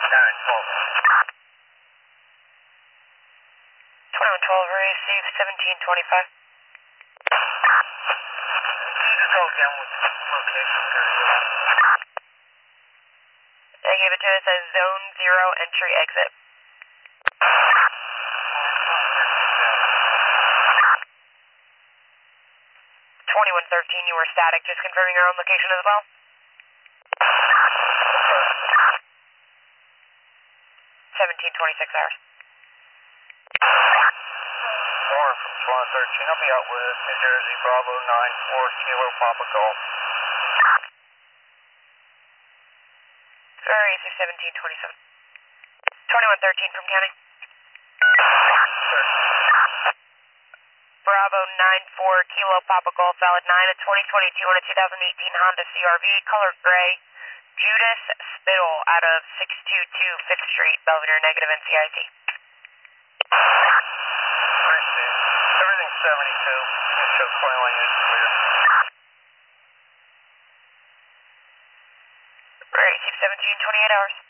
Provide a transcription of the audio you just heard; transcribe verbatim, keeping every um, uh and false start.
nine twelve. twenty-one twelve, receive seventeen twenty-five. Can you just go again with the location area? They gave it to us as zone zero entry exit. twenty-one thirteen, you were static, just confirming your own location as well. seventeen twenty-six hours. Warren from Swan thirteen, I'll be out with New Jersey Bravo nine four Kilo Papa Golf. Sorry, through seventeen twenty-seven. twenty-one thirteen from county. Sir. Bravo nine four Kilo Papa Golf, valid nine, a twenty twenty-two and a two thousand eighteen Honda C R V, color gray, Judas Spittle out of six two two fifth Street, Belvedere, negative N C I T. Receive. Everything's seventy-two. It shows twenty lane is clear. Receive seventeen twenty-eight hours.